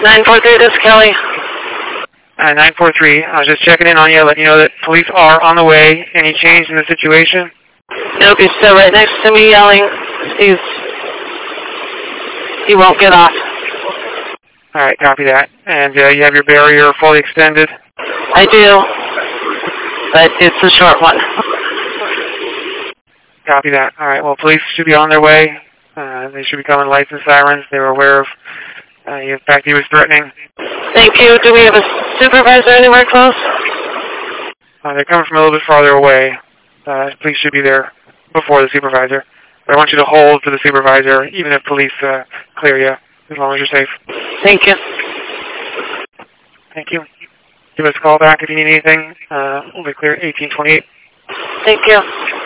943, this is Kelly. 943, I was just checking in on you, letting you know that police are on the way. Any change in the situation? Nope, he's still right next to me yelling. He won't get off. All right, copy that. And you have your barrier fully extended? I do, but it's a short one. Copy that. All right, well, police should be on their way. They should be calling lights and sirens. They were aware of the fact he was threatening. Thank you. Do we have a supervisor anywhere close? They're coming from a little bit farther away. Police should be there before the supervisor. But I want you to hold to the supervisor, even if police clear you, as long as you're safe. Thank you. Thank you. Give us a call back if you need anything. We'll be clear at 1828. Thank you.